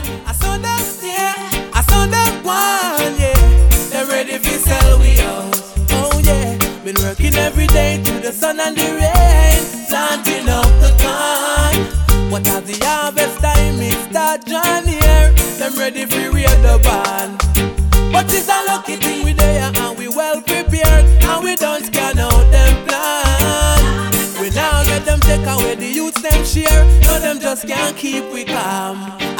I saw them there, I saw them one, yeah. They're ready for sell we out. Oh yeah, been working every day through the sun and the rain, planting up the corn. What as the harvest time it start drawing near, them ready for rear the barn. But it's a lucky thing we there and we well prepared, and we don't scan out them plan. We now let them take away the youths them share, no them just can't keep we calm.